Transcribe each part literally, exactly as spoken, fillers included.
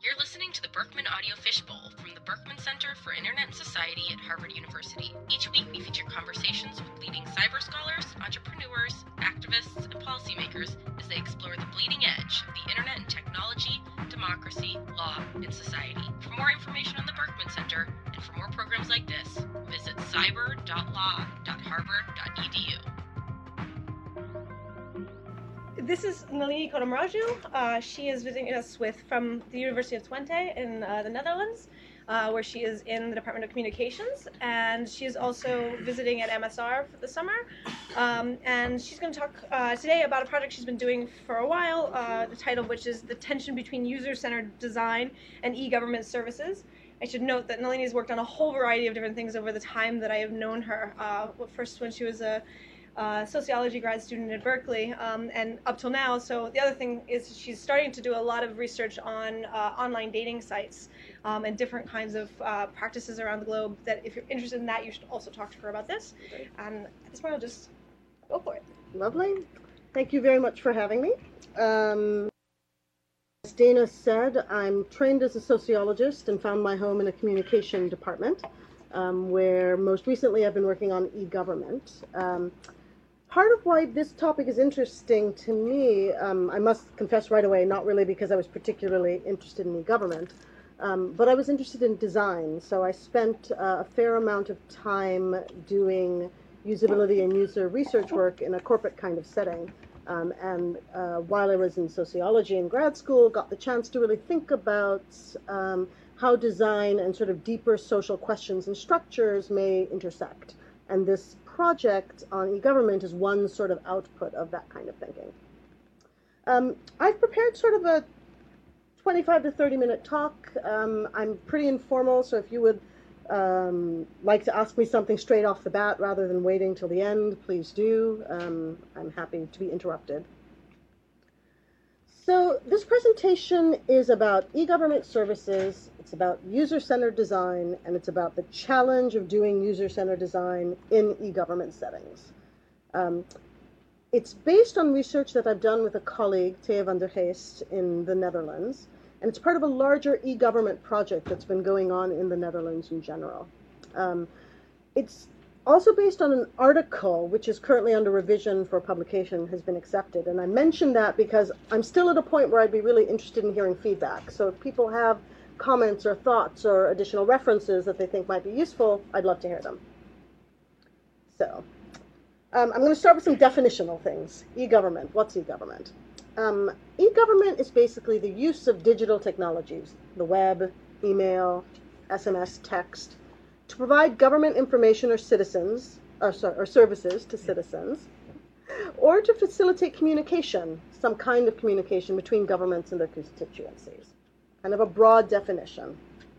You're listening to the Berkman Audio Fishbowl from the Berkman Center for Internet and Society at Harvard University. Each week we feature conversations with leading cyber scholars, entrepreneurs, activists, and policymakers as they explore the bleeding edge of the internet and technology, democracy, law, and society. For more information on the Berkman Center and for more programs like this, visit cyber dot law dot harvard dot e d u. This is Nalini Kodamraju. Uh, she is visiting us with from the University of Twente in uh, the Netherlands, uh, where she is in the Department of Communications, and she is also visiting at M S R for the summer. Um, and she's going to talk uh, today about a project she's been doing for a while, uh, the title of which is The Tension Between User-Centered Design and E-Government Services. I should note that Nalini has worked on a whole variety of different things over the time that I have known her. Uh, first when she was a Uh, sociology grad student at Berkeley, um, and up till now. So the other thing is she's starting to do a lot of research on uh, online dating sites um, and different kinds of uh, practices around the globe that if you're interested in that, you should also talk to her about this. Okay. And at this point, I'll just go for it. Lovely. Thank you very much for having me. Um, as Dana said, I'm trained as a sociologist and found my home in a communication department, um, where most recently I've been working on e-government. Um, Part of why this topic is interesting to me, um, I must confess right away, not really because I was particularly interested in e-government, um, but I was interested in design. So I spent uh, a fair amount of time doing usability and user research work in a corporate kind of setting. Um, and uh, while I was in sociology in grad school, got the chance to really think about um, how design and sort of deeper social questions and structures may intersect. And this project on e-government is one sort of output of that kind of thinking. Um, I've prepared sort of a twenty-five to thirty minute talk. Um, I'm pretty informal, so if you would um, like to ask me something straight off the bat rather than waiting till the end, please do. Um, I'm happy to be interrupted. So this presentation is about e-government services, it's about user-centered design, and it's about the challenge of doing user-centered design in e-government settings. Um, it's based on research that I've done with a colleague, Thea van der Geest, in the Netherlands, and it's part of a larger e-government project that's been going on in the Netherlands in general. Um, it's also based on an article which is currently under revision for publication, has been accepted. And I mention that because I'm still at a point where I'd be really interested in hearing feedback. So if people have comments or thoughts or additional references that they think might be useful, I'd love to hear them. So um, I'm going to start with some definitional things. E-government, what's e-government? Um, e-government is basically the use of digital technologies, the web, email, S M S, text, to provide government information or citizens, or, sorry, or services to citizens, or to facilitate communication, some kind of communication between governments and their constituencies. Kind of a broad definition.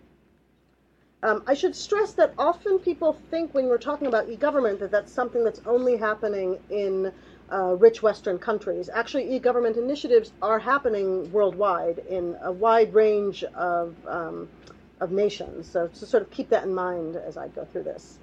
Um, I should stress that often people think when we're talking about e-government that that's something that's only happening in uh, rich Western countries. Actually, e-government initiatives are happening worldwide in a wide range of um, of nations, so to sort of keep that in mind as I go through this.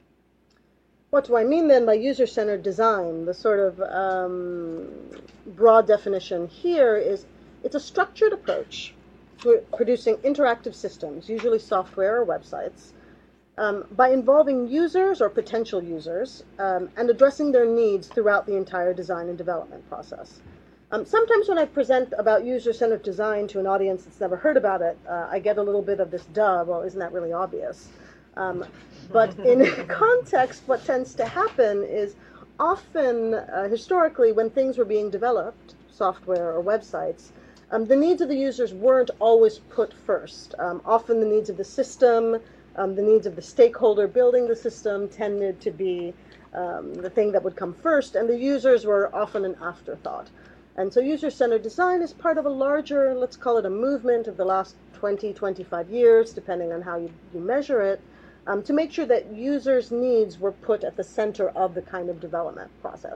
What do I mean then by user-centered design? The sort of um, broad definition here is it's a structured approach to producing interactive systems, usually software or websites, um, by involving users or potential users um, and addressing their needs throughout the entire design and development process. Um, sometimes when I present about user-centered design to an audience that's never heard about it, uh, I get a little bit of this duh, well, isn't that really obvious? Um, but in context, what tends to happen is often, uh, historically, when things were being developed, software or websites, um, the needs of the users weren't always put first. Um, often the needs of the system, um, the needs of the stakeholder building the system tended to be um, the thing that would come first, and the users were often an afterthought. And so user-centered design is part of a larger, let's call it a movement of the last twenty, twenty-five years, depending on how you, you measure it, um, to make sure that users' needs were put at the center of the kind of development process.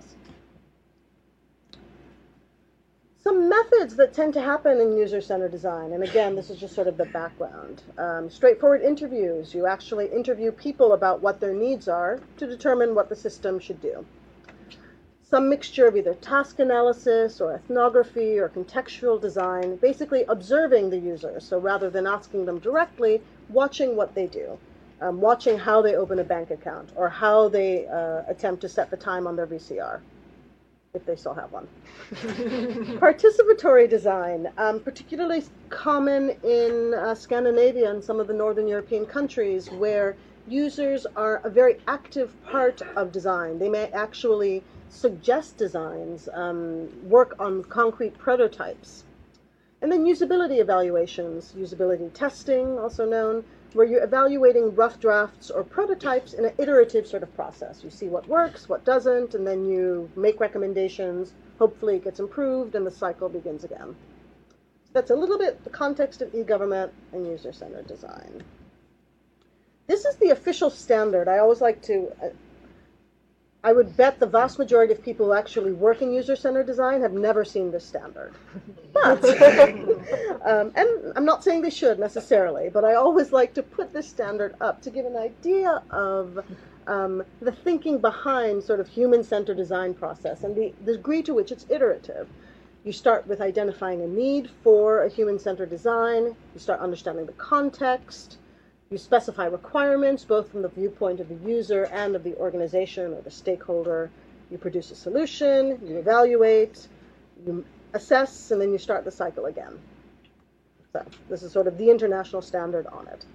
Some methods that tend to happen in user-centered design, and again, this is just sort of the background. Um, straightforward interviews. You actually interview people about what their needs are to determine what the system should do. some mixture of either task analysis or ethnography or contextual design, basically observing the user. So rather than asking them directly, watching what they do, um, watching how they open a bank account or how they uh, attempt to set the time on their V C R, if they still have one. Participatory design, um, particularly common in uh, Scandinavia and some of the Northern European countries where users are a very active part of design. They may actually suggest designs, um, work on concrete prototypes. And then usability evaluations, usability testing, also known, where you're evaluating rough drafts or prototypes in an iterative sort of process. You see what works, what doesn't, and then you make recommendations. Hopefully it gets improved and the cycle begins again. That's a little bit the context of e-government and user-centered design. This is the official standard. I always like to, uh, I would bet the vast majority of people who actually work in user-centered design have never seen this standard. But, um, and I'm not saying they should necessarily, but I always like to put this standard up to give an idea of um, the thinking behind sort of human-centered design process and the, the degree to which it's iterative. You start with identifying a need for a human-centered design. You start understanding the context. You specify requirements, both from the viewpoint of the user and of the organization or the stakeholder. You produce a solution, you evaluate, you assess, and then you start the cycle again. So this is sort of the international standard on it.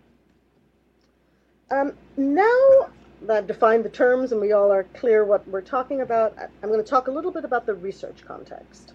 Um, now that I've defined the terms and we all are clear what we're talking about, I'm going to talk a little bit about the research context.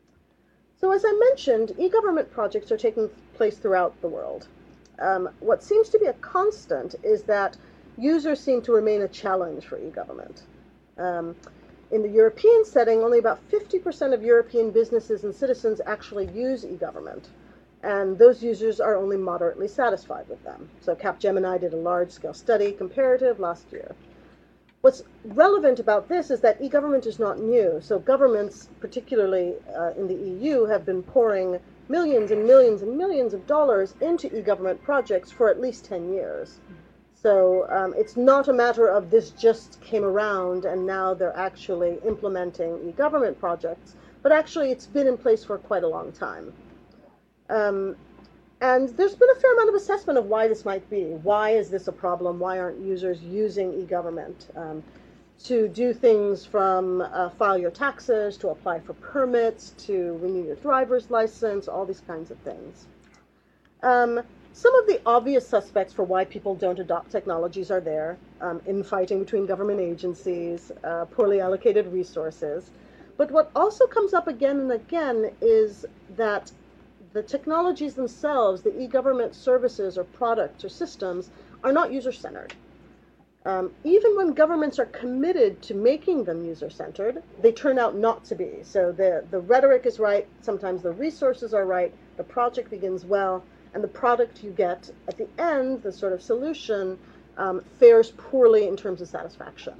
So as I mentioned, e-government projects are taking place throughout the world. Um, what seems to be a constant is that users seem to remain a challenge for e-government. Um, in the European setting, only about fifty percent of European businesses and citizens actually use e-government, and those users are only moderately satisfied with them. So Capgemini did a large-scale study, comparative, last year. What's relevant about this is that e-government is not new, so governments, particularly uh, in the E U, have been pouring millions and millions and millions of dollars into e-government projects for at least ten years. So um, it's not a matter of this just came around and now they're actually implementing e-government projects, but actually it's been in place for quite a long time. Um, and there's been a fair amount of assessment of why this might be. Why is this a problem? Why aren't users using e-government? Um, to do things from uh, file your taxes, to apply for permits, to renew your driver's license, all these kinds of things. Um, some of the obvious suspects for why people don't adopt technologies are there. Um, infighting between government agencies, uh, poorly allocated resources. But what also comes up again and again is that the technologies themselves, the e-government services or products or systems, are not user-centered. Um, even when governments are committed to making them user-centered, they turn out not to be. So the, the rhetoric is right, sometimes the resources are right, the project begins well, and the product you get at the end, the sort of solution, um, fares poorly in terms of satisfaction.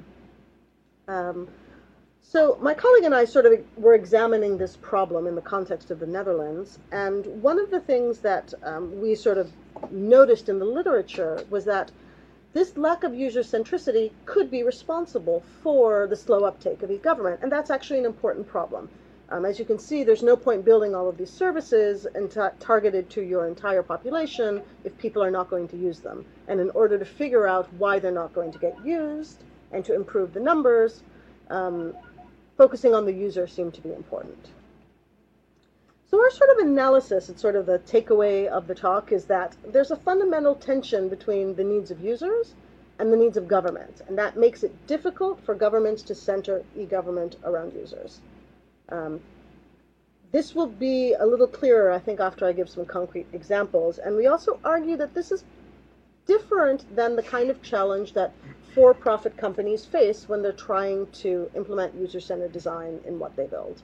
Um, so my colleague and I sort of were examining this problem in the context of the Netherlands, and one of the things that um, we sort of noticed in the literature was that this lack of user centricity could be responsible for the slow uptake of e-government, and that's actually an important problem. Um, as you can see, there's no point building all of these services and ta targeted to your entire population if people are not going to use them. And in order to figure out why they're not going to get used and to improve the numbers, um, focusing on the user seemed to be important. So our sort of analysis, and sort of the takeaway of the talk, is that there's a fundamental tension between the needs of users and the needs of government, and that makes it difficult for governments to center e-government around users. Um, this will be a little clearer, I think, after I give some concrete examples, and we also argue that this is different than the kind of challenge that for-profit companies face when they're trying to implement user-centered design in what they build.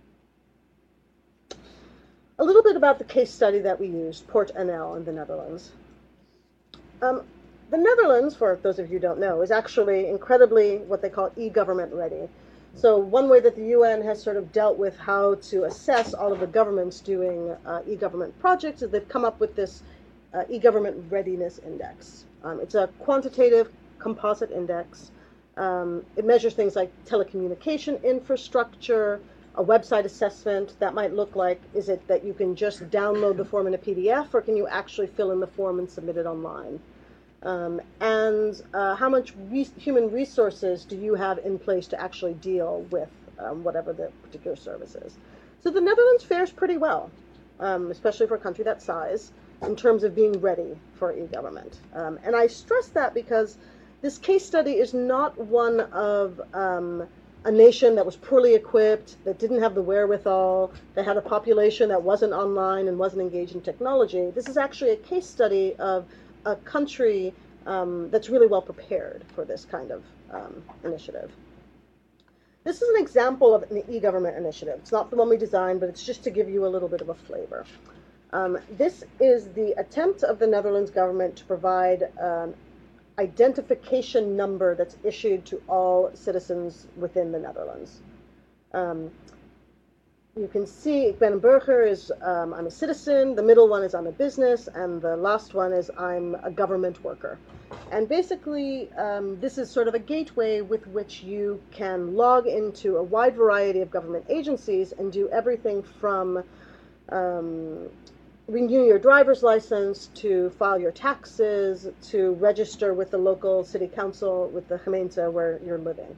A little bit about the case study that we used, Port N L in the Netherlands. Um, the Netherlands, for those of you who don't know, is actually incredibly what they call e-government ready. So one way that the U N has sort of dealt with how to assess all of the governments doing uh, e-government projects is they've come up with this uh, e-government readiness index. Um, it's a quantitative composite index Um, it measures things like telecommunication infrastructure, a website assessment. That might look like, is it that you can just download the form in a P D F, or can you actually fill in the form and submit it online? Um, and uh, how much re- human resources do you have in place to actually deal with um, whatever the particular service is? So the Netherlands fares pretty well, um, especially for a country that size, in terms of being ready for e-government. Um, and I stress that because this case study is not one of um, a nation that was poorly equipped, that didn't have the wherewithal, that had a population that wasn't online and wasn't engaged in technology. This is actually a case study of a country um, that's really well prepared for this kind of um, initiative. This is an example of an e-government initiative. It's not the one we designed, but it's just to give you a little bit of a flavor. Um, this is the attempt of the Netherlands government to provide an identification number that's issued to all citizens within the Netherlands. Um, You can see, ik ben een burger is um, I'm a citizen, the middle one is I'm a business, and the last one is I'm a government worker. And basically, um, this is sort of a gateway with which you can log into a wide variety of government agencies and do everything from um, renew your driver's license, to file your taxes, to register with the local city council, with the gemeente where you're living.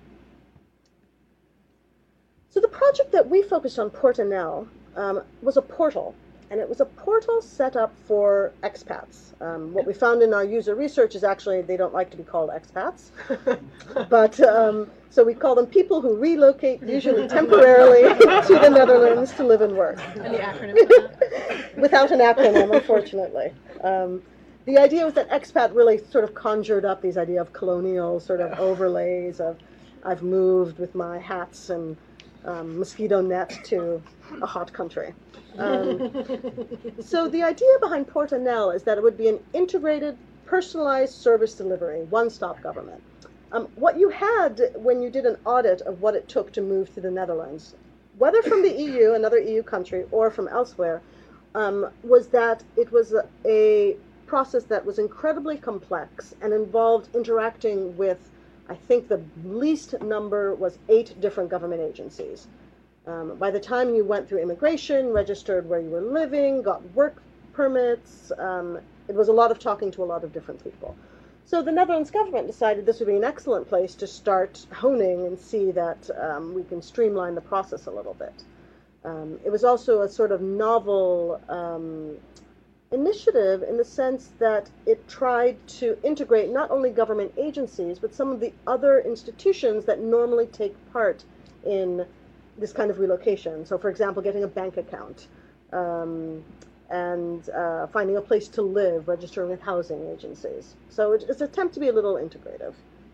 So the project that we focused on, Portanel, um, was a portal, and it was a portal set up for expats. Um, what we found in our user research is actually they don't like to be called expats, but um, so we call them people who relocate, usually temporarily, to the Netherlands to live and work. And the acronym for that? Without an acronym, unfortunately. Um, the idea was that expat really sort of conjured up these idea of colonial sort of overlays of I've moved with my hats and Um, mosquito net to a hot country. Um, so the idea behind Portanel is that it would be an integrated, personalized service delivery, one-stop government. Um, what you had when you did an audit of what it took to move to the Netherlands, whether from the E U, another E U country, or from elsewhere, um, was that it was a, a process that was incredibly complex and involved interacting with, I think the least number was eight different government agencies. Um, by the time you went through immigration, registered where you were living, got work permits, um, it was a lot of talking to a lot of different people. So the Netherlands government decided this would be an excellent place to start honing and see that um, we can streamline the process a little bit. Um, it was also a sort of novel um, initiative in the sense that it tried to integrate not only government agencies, but some of the other institutions that normally take part in this kind of relocation. So, for example, getting a bank account, um, and uh, finding a place to live, registering with housing agencies. So it's an attempt to be a little integrative.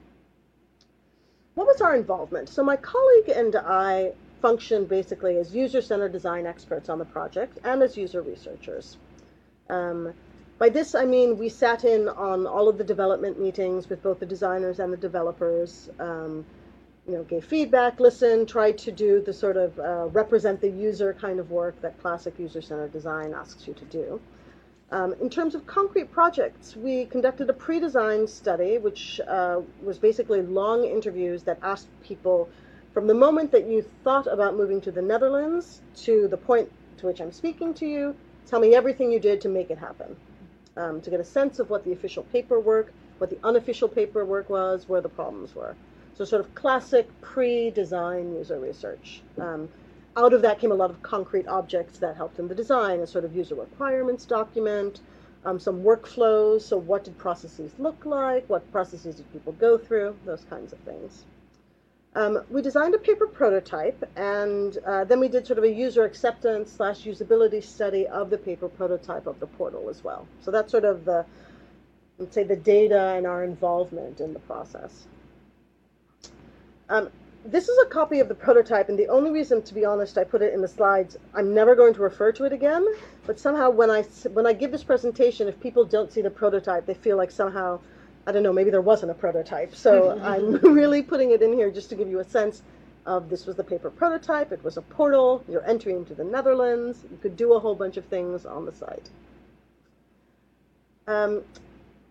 What was our involvement? So my colleague and I functioned basically as user-centered design experts on the project and as user researchers. Um, by this, I mean we sat in on all of the development meetings with both the designers and the developers, um, you know, gave feedback, listened, tried to do the sort of uh, represent the user kind of work that classic user-centered design asks you to do. Um, in terms of concrete projects, we conducted a pre-design study, which uh, was basically long interviews that asked people from the moment that you thought about moving to the Netherlands to the point to which I'm speaking to you. Tell me everything you did to make it happen, um, to get a sense of what the official paperwork, what the unofficial paperwork was, where the problems were. So sort of classic pre-design user research. Um, out of that came a lot of concrete objects that helped in the design, a sort of user requirements document, um, some workflows, so what did processes look like, what processes did people go through, those kinds of things. Um, we designed a paper prototype, and uh, then we did sort of a user acceptance slash usability study of the paper prototype of the portal as well. So that's sort of the, let's say, the data and our involvement in the process. Um, this is a copy of the prototype, and the only reason, to be honest, I put it in the slides, I'm never going to refer to it again, but somehow when I, when I give this presentation, if people don't see the prototype, they feel like somehow, I don't know, maybe there wasn't a prototype. So I'm really putting it in here just to give you a sense of this was the paper prototype. It was a portal. You're entering into the Netherlands. You could do a whole bunch of things on the site. Um,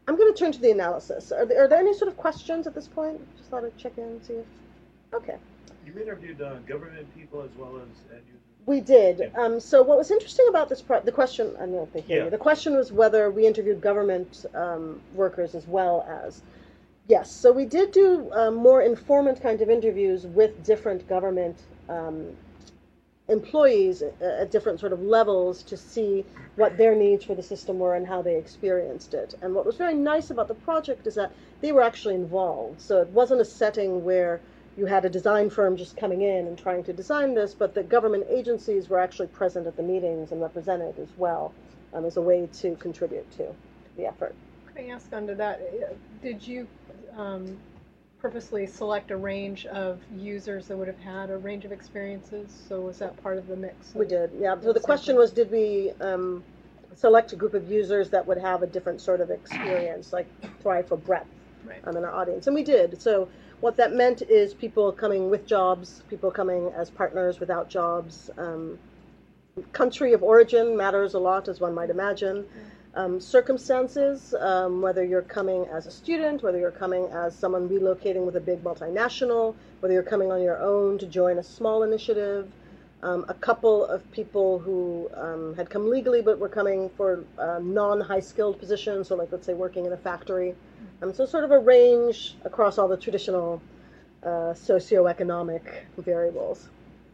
I'm going to turn to the analysis. Are there, are there any sort of questions at this point? Just thought I'd check in and see if. Okay. You interviewed uh, government people as well as end users. We did. Yeah. Um, so what was interesting about this, pro- the question, I don't know if they hear Yeah. you. The question was whether we interviewed government um, workers as well as. Yes, so we did do um, more informant kind of interviews with different government um, employees at, at different sort of levels to see what their needs for the system were and how they experienced it. And what was very nice about the project is that they were actually involved. So it wasn't a setting where you had a design firm just coming in and trying to design this, but the government agencies were actually present at the meetings and represented as well um, as a way to contribute to the effort. Can I ask under that, uh, did you um, purposely select a range of users that would have had a range of experiences? So was that part of the mix? We did, yeah. So the question was, did we um, select a group of users that would have a different sort of experience, like thrive for breadth Right. um, in our audience? And we did. So what that meant is people coming with jobs, people coming as partners without jobs. Um, country of origin matters a lot, as one might imagine. Um, circumstances, um, whether you're coming as a student, whether you're coming as someone relocating with a big multinational, whether you're coming on your own to join a small initiative. Um, a couple of people who um, had come legally but were coming for uh, non-high skilled positions, so like let's say working in a factory. Um, so sort of a range across all the traditional uh, socioeconomic variables.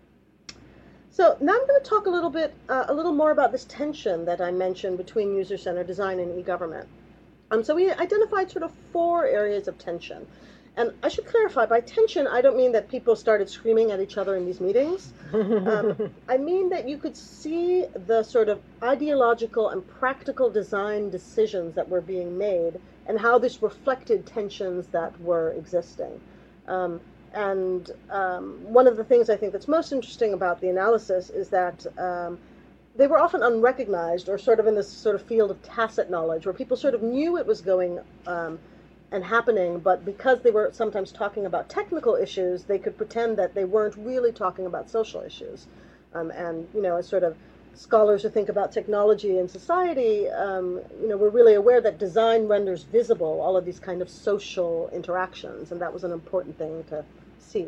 So now I'm going to talk a little bit, uh, a little more about this tension that I mentioned between user-centered design and e-government. Um, so we identified sort of four areas of tension. And I should clarify, by tension, I don't mean that people started screaming at each other in these meetings. Um, I mean that you could see the sort of ideological and practical design decisions that were being made and how this reflected tensions that were existing. Um, and um, one of the things I think that's most interesting about the analysis is that um, they were often unrecognized or sort of in this sort of field of tacit knowledge where people sort of knew it was going um, and happening, but because they were sometimes talking about technical issues, they could pretend that they weren't really talking about social issues. Um, and, you know, as sort of scholars who think about technology and society, um, you know, we're really aware that design renders visible all of these kind of social interactions, and that was an important thing to see.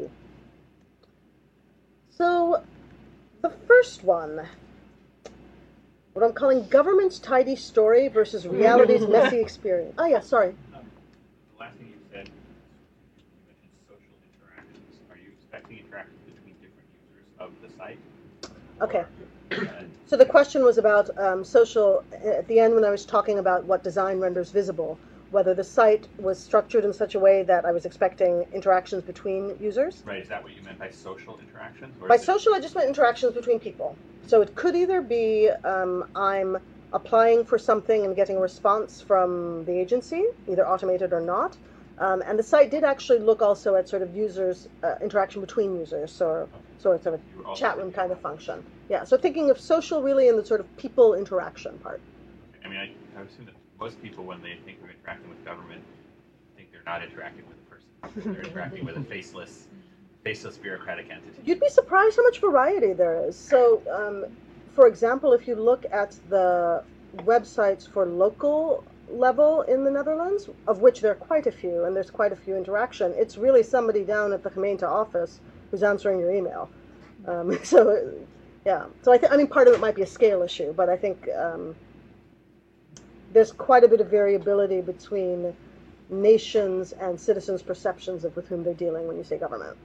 So, the first one, what I'm calling government's tidy story versus reality's messy experience. Oh yeah, sorry. Last thing you said, you mentioned social interactions. Are you expecting interactions between different users of the site? Okay. Or, uh, So the question was about um, social, at the end when I was talking about what design renders visible, whether the site was structured in such a way that I was expecting interactions between users. right, is that what you meant by social interactions? Or By is it- social, I just meant interactions between people. So it could either be um, I'm applying for something and getting a response from the agency, either automated or not. Um, and the site did actually look also at sort of users, uh, interaction between users, so, so it's sort You were of also chat room thinking kind of about- function. Yeah, so thinking of social really in the sort of people interaction part. I mean, I, I would assume that most people, when they think of interacting with government, think they're not interacting with a person. They're interacting with a faceless, faceless bureaucratic entity. You'd be surprised how much variety there is. So, um, for example, if you look at the websites for local level in the Netherlands, of which there are quite a few, and there's quite a few interaction, it's really somebody down at the gemeente office who's answering your email. Um, so, yeah. So I think, I mean, part of it might be a scale issue, but I think um, there's quite a bit of variability between nations and citizens' perceptions of with whom they're dealing when you say government.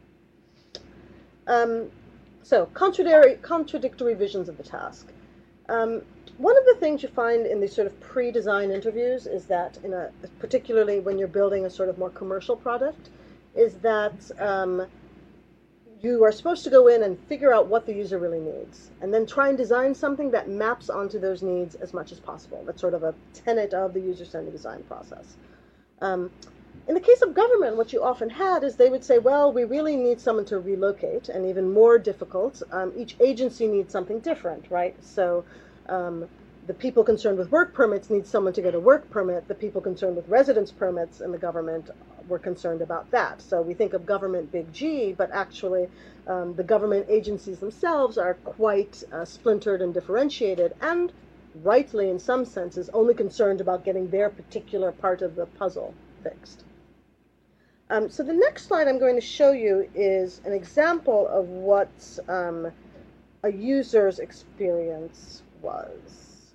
Um, so, contradictory, contradictory visions of the task. Um, one of the things you find in these sort of pre-design interviews is that, in a, particularly when you're building a sort of more commercial product, is that um, you are supposed to go in and figure out what the user really needs, and then try and design something that maps onto those needs as much as possible. That's sort of a tenet of the user-centered design process. Um, in the case of government, what you often had is they would say, well, we really need someone to relocate, and even more difficult, um, each agency needs something different, right? So um, the people concerned with work permits need someone to get a work permit. The people concerned with residence permits in the government were concerned about that. So we think of government big G, but actually um, the government agencies themselves are quite uh, splintered and differentiated, and rightly in some senses, only concerned about getting their particular part of the puzzle fixed. Um, so the next slide I'm going to show you is an example of what um, a user's experience was.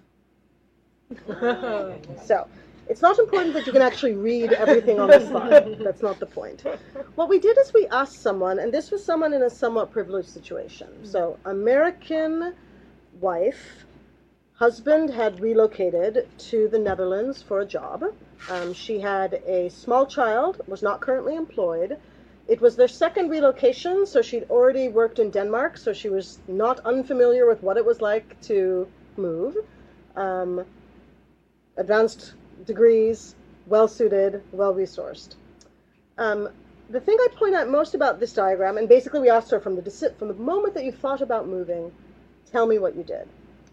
So it's not important that you can actually read everything on the slide. That's not the point. What we did is we asked someone, and this was someone in a somewhat privileged situation. So American wife, husband had relocated to the Netherlands for a job. Um, she had a small child, was not currently employed. It was their second relocation, so she'd already worked in Denmark, so she was not unfamiliar with what it was like to move. Um, advanced degrees, well-suited, well-resourced. Um, the thing I point out most about this diagram, and basically we asked her from the, from the moment that you thought about moving, tell me what you did.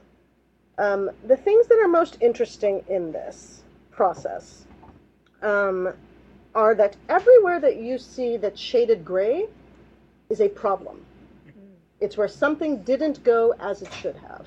Um, the things that are most interesting in this process um, are that everywhere that you see that's shaded gray is a problem. It's where something didn't go as it should have.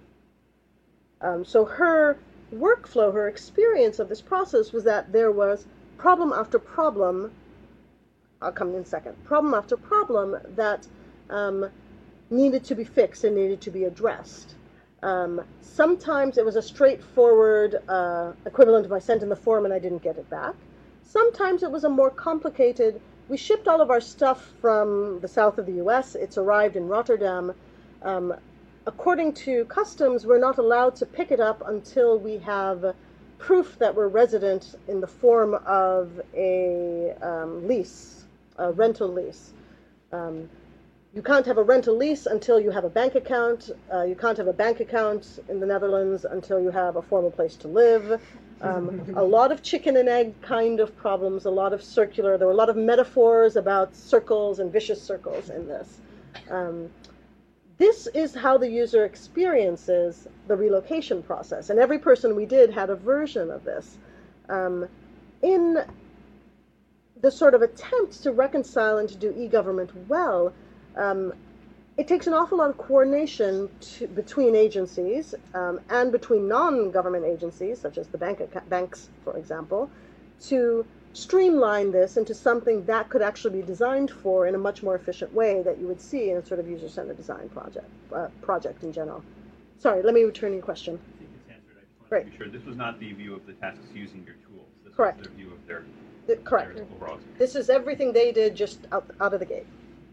Um, so her workflow, her experience of this process was that there was problem after problem, I'll come in a second, problem after problem that um, needed to be fixed and needed to be addressed. Um, sometimes it was a straightforward uh, equivalent of I sent in the form and I didn't get it back. Sometimes it was a more complicated, we shipped all of our stuff from the south of the U S, it's arrived in Rotterdam. Um, according to customs, we're not allowed to pick it up until we have proof that we're resident in the form of a um, lease, a rental lease. Um, You can't have a rental lease until you have a bank account. Uh, you can't have a bank account in the Netherlands until you have a formal place to live. Um, a lot of chicken and egg kind of problems, a lot of circular. There were a lot of metaphors about circles and vicious circles in this. Um, this is how the user experiences the relocation process. And every person we did had a version of this. Um, in the sort of attempt to reconcile and to do e-government well, Um, it takes an awful lot of coordination to, between agencies um, and between non-government agencies, such as the bank, banks, for example, to streamline this into something that could actually be designed for in a much more efficient way that you would see in a sort of user-centered design project, uh, project in general. Sorry, let me return your question. I think it's answered. I just want Right. to be sure. This was not the view of the tasks using your tools. This Correct. was their view of their, The, correct. their overall experience. This is everything they did just out, out of the gate.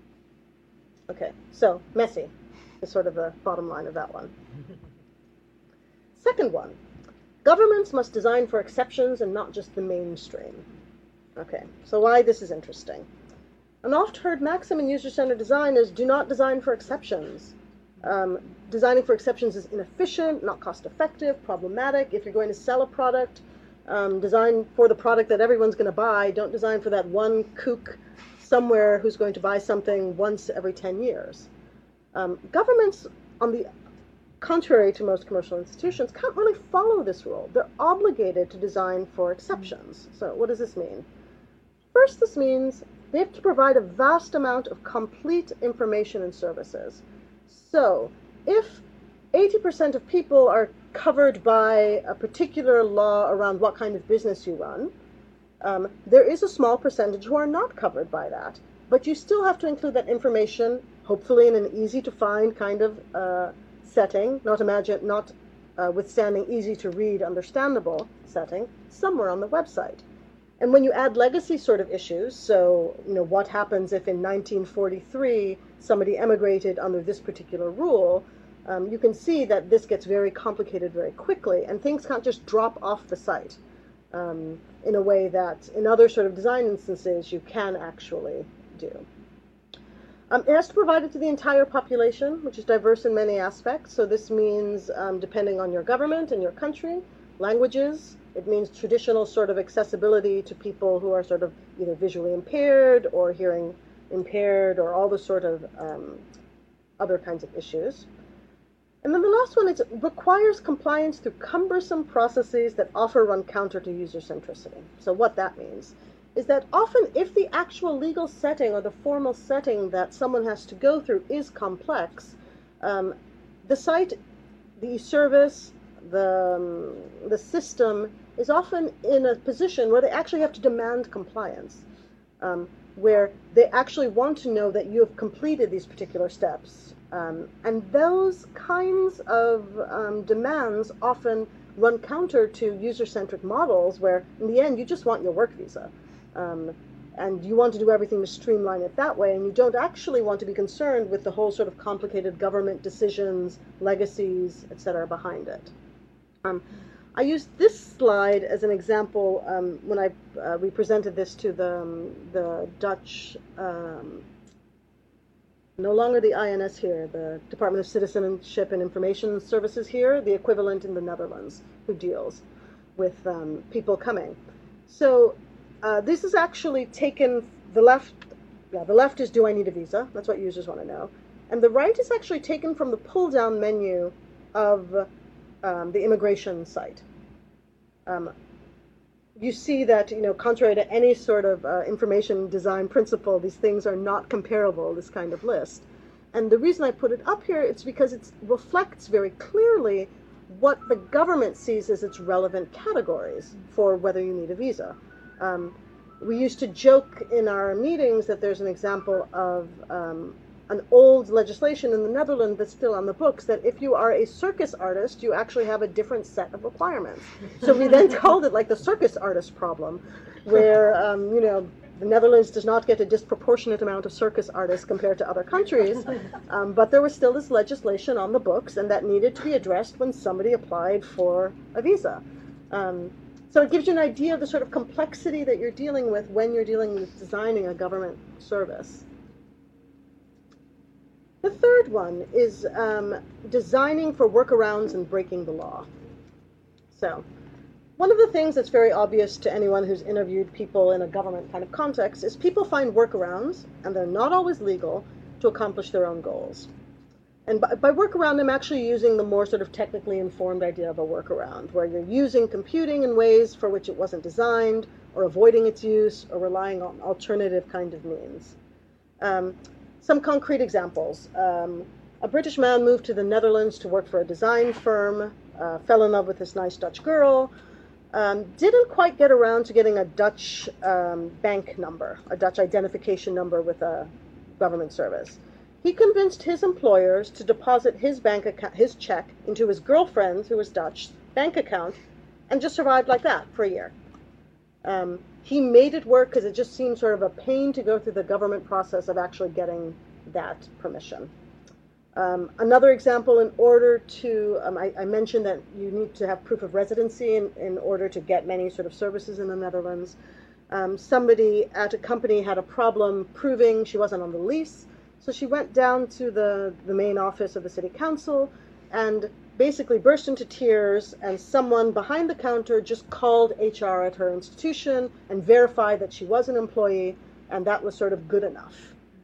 Okay, so messy is sort of the bottom line of that one. Second one, governments must design for exceptions and not just the mainstream. Okay, so why this is interesting. An oft-heard maxim in user-centered design is do not design for exceptions. Um, designing for exceptions is inefficient, not cost-effective, problematic. If you're going to sell a product, um, design for the product that everyone's going to buy. Don't design for that one kook somewhere who's going to buy something once every ten years. Um, governments, on the contrary to most commercial institutions, can't really follow this rule. They're obligated to design for exceptions. So what does this mean? First, this means they have to provide a vast amount of complete information and services. So if eighty percent of people are covered by a particular law around what kind of business you run, Um, there is a small percentage who are not covered by that, but you still have to include that information, hopefully in an easy-to-find kind of uh, setting, not imagine, not uh, withstanding easy-to-read, understandable setting, somewhere on the website. And when you add legacy sort of issues, so you know what happens if in nineteen forty-three somebody emigrated under this particular rule, um, you can see that this gets very complicated very quickly, and things can't just drop off the site. Um, in a way that in other sort of design instances you can actually do. Um, it has to provide it to the entire population, which is diverse in many aspects. So this means, um, depending on your government and your country, languages. It means traditional sort of accessibility to people who are sort of either visually impaired or hearing impaired or all the sort of um, other kinds of issues. And then the last one is it requires compliance through cumbersome processes that often run counter to user centricity. So what that means is that often if the actual legal setting or the formal setting that someone has to go through is complex, um, the site, the service, the, um, the system is often in a position where they actually have to demand compliance, um, where they actually want to know that you have completed these particular steps. Um, and those kinds of um, demands often run counter to user-centric models where, in the end, you just want your work visa. Um, and you want to do everything to streamline it that way, and you don't actually want to be concerned with the whole sort of complicated government decisions, legacies, et cetera behind it. Um, I used this slide as an example um, when I uh, we presented this to the, um, the Dutch, um, no longer the I N S here, the Department of Citizenship and Information Services here, the equivalent in the Netherlands, who deals with um, people coming. So uh, this is actually taken, the left, yeah, the left is do I need a visa? That's what users want to know. And the right is actually taken from the pull-down menu of Um, the immigration site. Um, you see that, you know, contrary to any sort of uh, information design principle, these things are not comparable, this kind of list. And the reason I put it up here, it's because it reflects very clearly what the government sees as its relevant categories for whether you need a visa. Um, we used to joke in our meetings that there's an example of um, an old legislation in the Netherlands that's still on the books that if you are a circus artist, you actually have a different set of requirements. So we then called it like the circus artist problem, where, um, you know, the Netherlands does not get a disproportionate amount of circus artists compared to other countries, um, but there was still this legislation on the books, and that needed to be addressed when somebody applied for a visa. Um, so it gives you an idea of the sort of complexity that you're dealing with when you're dealing with designing a government service. The third one is um, designing for workarounds and breaking the law. So, one of the things that's very obvious to anyone who's interviewed people in a government kind of context is people find workarounds, and they're not always legal, to accomplish their own goals. And by, by workaround, I'm actually using the more sort of technically informed idea of a workaround, where you're using computing in ways for which it wasn't designed, or avoiding its use, or relying on alternative kind of means. Um, Some concrete examples. Um, a British man moved to the Netherlands to work for a design firm, uh, fell in love with this nice Dutch girl, um, didn't quite get around to getting a Dutch um, bank number, a Dutch identification number with a government service. He convinced his employers to deposit his bank account, his check into his girlfriend's, who was Dutch, bank account, and just survived like that for a year. Um, He made it work because it just seemed sort of a pain to go through the government process of actually getting that permission. Um, another example, in order to, um, I, I mentioned that you need to have proof of residency in, in order to get many sort of services in the Netherlands. Um, somebody at a company had a problem proving she wasn't on the lease, so she went down to the, the main office of the city council and basically burst into tears, and someone behind the counter just called H R at her institution and verified that she was an employee, and that was sort of good enough.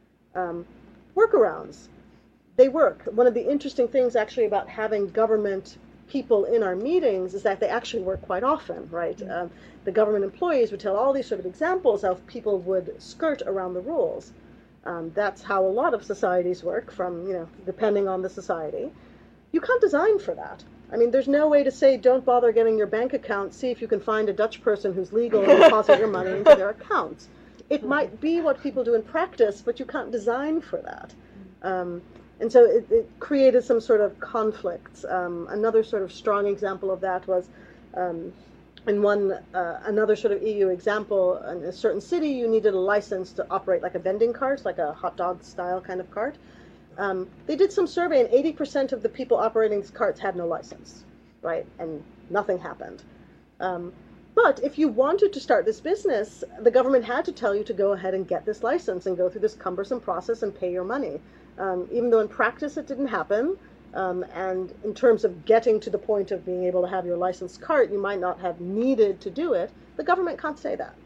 Um, workarounds, they work. One of the interesting things actually about having government people in our meetings is that they actually work quite often, right? Mm-hmm. Um, the government employees would tell all these sort of examples of people would skirt around the rules. Um, that's how a lot of societies work, from, you know, depending on the society. You can't design for that. I mean, there's no way to say, don't bother getting your bank account, see if you can find a Dutch person who's legal and deposit your money into their account. It might be what people do in practice, but you can't design for that. Um, and so it, it created some sort of conflicts. Um, another sort of strong example of that was, um, in one, uh, another sort of E U example, in a certain city, you needed a license to operate like a vending cart, like a hot dog style kind of cart. Um, they did some survey, and eighty percent of the people operating these carts had no license, right? And nothing happened. Um, but if you wanted to start this business, the government had to tell you to go ahead and get this license and go through this cumbersome process and pay your money. Um, even though in practice it didn't happen, um, and in terms of getting to the point of being able to have your licensed cart, you might not have needed to do it. The government can't say that.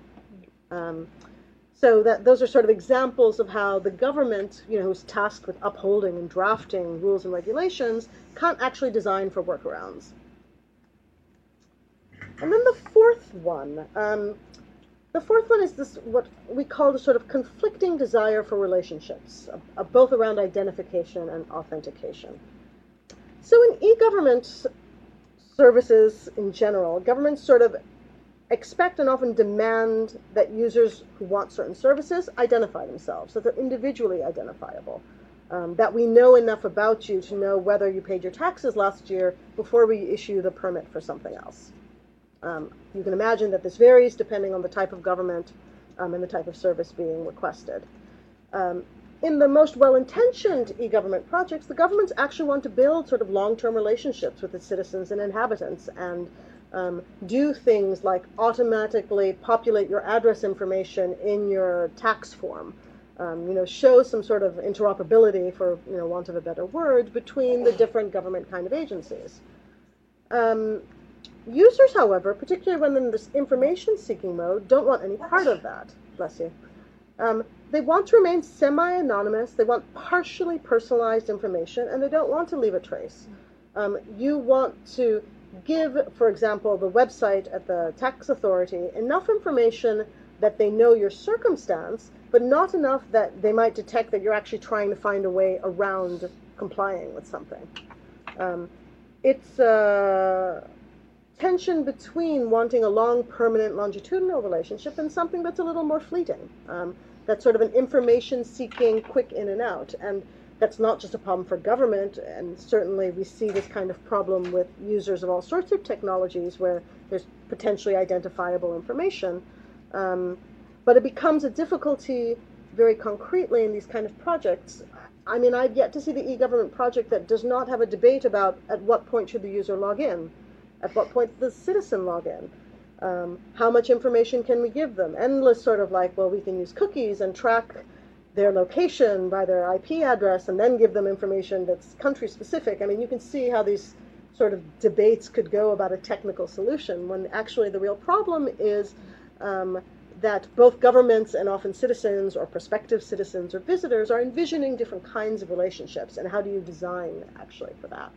Um, So that those are sort of examples of how the government, you know, who's tasked with upholding and drafting rules and regulations, can't actually design for workarounds. And then the fourth one, um, the fourth one is this what we call the sort of conflicting desire for relationships, uh, uh, both around identification and authentication. So in e-government, services in general, governments sort of expect and often demand that users who want certain services identify themselves, that they're individually identifiable, um, that we know enough about you to know whether you paid your taxes last year before we issue the permit for something else. Um, you can imagine that this varies depending on the type of government um, and the type of service being requested. Um, in the most well-intentioned e-government projects, the governments actually want to build sort of long-term relationships with its citizens and inhabitants and um, do things like automatically populate your address information in your tax form. Um, you know, show some sort of interoperability, for you know, want of a better word, between the different government kind of agencies. Um, users, however, particularly when in this information-seeking mode, don't want any part of that. Bless you. Um, they want to remain semi-anonymous, they want partially personalized information, and they don't want to leave a trace. Um, you want to give, for example, the website at the tax authority enough information that they know your circumstance, but not enough that they might detect that you're actually trying to find a way around complying with something. Um, it's a tension between wanting a long, permanent, longitudinal relationship and something that's a little more fleeting. Um, that's sort of an information-seeking, quick in and out. And that's not just a problem for government, and certainly we see this kind of problem with users of all sorts of technologies where there's potentially identifiable information. Um, but it becomes a difficulty very concretely in these kind of projects. I mean, I've yet to see the e-government project that does not have a debate about at what point should the user log in, at what point does the citizen log in, um, how much information can we give them, endless sort of like, well, we can use cookies and track their location by their I P address and then give them information that's country specific. I mean, you can see how these sort of debates could go about a technical solution when actually the real problem is um, that both governments and often citizens or prospective citizens or visitors are envisioning different kinds of relationships, and how do you design actually for that?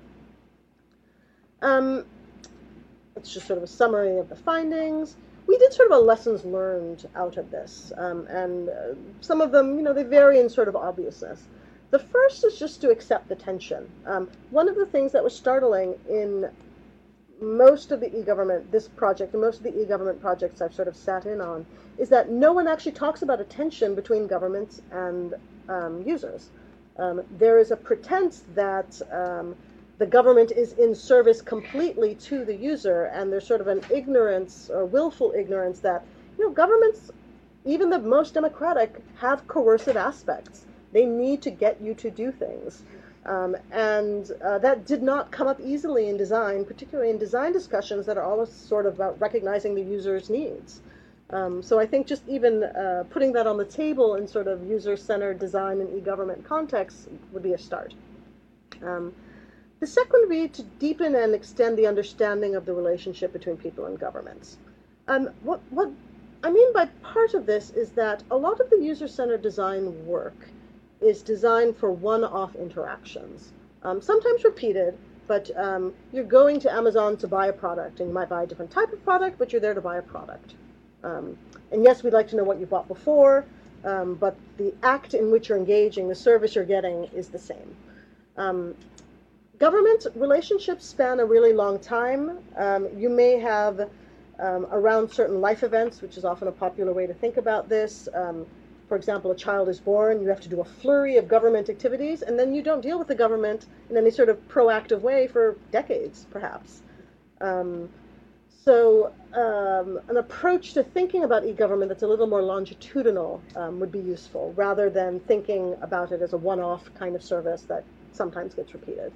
Um, it's just sort of a summary of the findings. We did sort of a lessons learned out of this, um, and uh, some of them, you know, they vary in sort of obviousness. The first is just to accept the tension. Um, one of the things that was startling in most of the e-government, this project, and most of the e-government projects I've sort of sat in on, is that no one actually talks about a tension between governments and um, users. Um, there is a pretense that um, the government is in service completely to the user, and there's sort of an ignorance or willful ignorance that, you know, governments, even the most democratic, have coercive aspects. They need to get you to do things. Um, and uh, that did not come up easily in design, particularly in design discussions that are always sort of about recognizing the user's needs. Um, so I think just even uh, putting that on the table in sort of user-centered design and e-government context would be a start. Um, The second would be to deepen and extend the understanding of the relationship between people and governments. Um, what, what I mean by part of this is that a lot of the user-centered design work is designed for one-off interactions, um, sometimes repeated, but um, you're going to Amazon to buy a product, and you might buy a different type of product, but you're there to buy a product. Um, and yes, we'd like to know what you bought before, um, but the act in which you're engaging, the service you're getting, is the same. Um, Government relationships span a really long time. Um, you may have, um, around certain life events, which is often a popular way to think about this. Um, for example, a child is born, you have to do a flurry of government activities, and then you don't deal with the government in any sort of proactive way for decades, perhaps. Um, so um, an approach to thinking about e-government that's a little more longitudinal um, would be useful, rather than thinking about it as a one-off kind of service that sometimes gets repeated.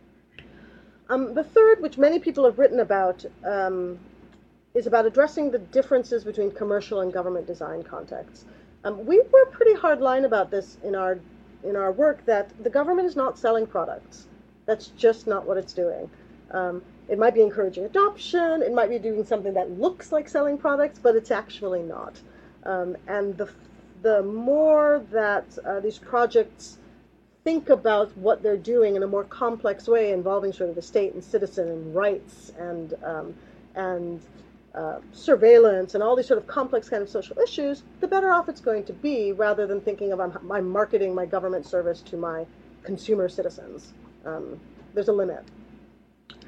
Um, the third, which many people have written about, um, is about addressing the differences between commercial and government design contexts. Um, we were pretty hard line about this in our, in our work, that the government is not selling products. That's just not what it's doing. Um, it might be encouraging adoption, it might be doing something that looks like selling products, but it's actually not. Um, and the, the more that uh, these projects think about what they're doing in a more complex way, involving sort of the state and citizen and rights and um, and uh, surveillance and all these sort of complex kind of social issues, the better off it's going to be, rather than thinking of I'm, I'm marketing my government service to my consumer citizens. Um, there's a limit.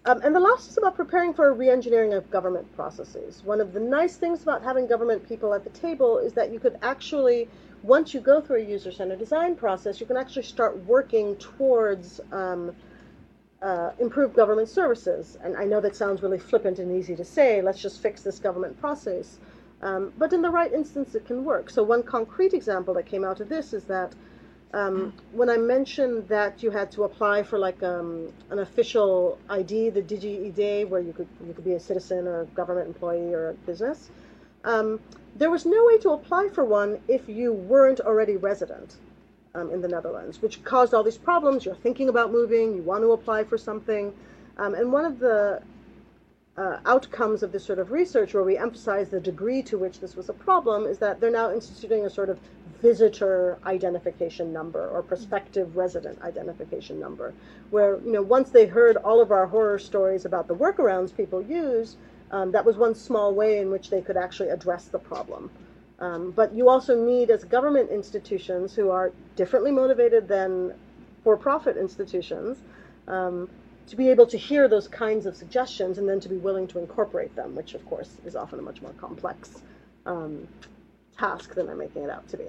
Um, and the last is about preparing for a re-engineering of government processes. One of the nice things about having government people at the table is that you could actually, once you go through a user-centered design process, you can actually start working towards um, uh, improved government services. And I know that sounds really flippant and easy to say, let's just fix this government process. Um, but in the right instance, it can work. So one concrete example that came out of this is that Um, when I mentioned that you had to apply for like um, an official I D, the DigiID, where you could you could be a citizen or a government employee or a business, um, there was no way to apply for one if you weren't already resident um, in the Netherlands, which caused all these problems. You're thinking about moving, you want to apply for something, um, and one of the uh, outcomes of this sort of research, where we emphasize the degree to which this was a problem, is that they're now instituting a sort of visitor identification number or prospective resident identification number, where, you know, once they heard all of our horror stories about the workarounds people use, um, that was one small way in which they could actually address the problem. Um, but you also need, as government institutions who are differently motivated than for-profit institutions, um, to be able to hear those kinds of suggestions and then to be willing to incorporate them, which of course is often a much more complex um, task than they're making it out to be.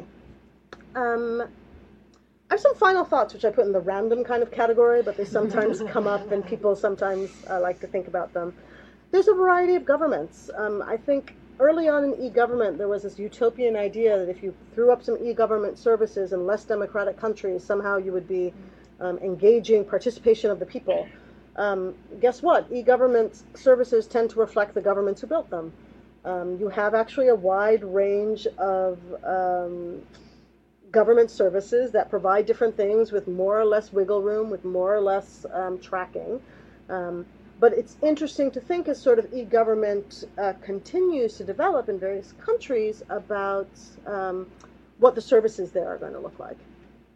Um, I have some final thoughts, which I put in the random kind of category, but they sometimes come up and people sometimes uh, like to think about them. There's a variety of governments. Um, I think early on in e-government, there was this utopian idea that if you threw up some e-government services in less democratic countries, somehow you would be um, engaging participation of the people. Um, guess what? E-government services tend to reflect the governments who built them. Um, you have actually a wide range of um, government services that provide different things with more or less wiggle room, with more or less um, tracking. Um, but it's interesting to think as sort of e-government uh, continues to develop in various countries about um, what the services there are going to look like.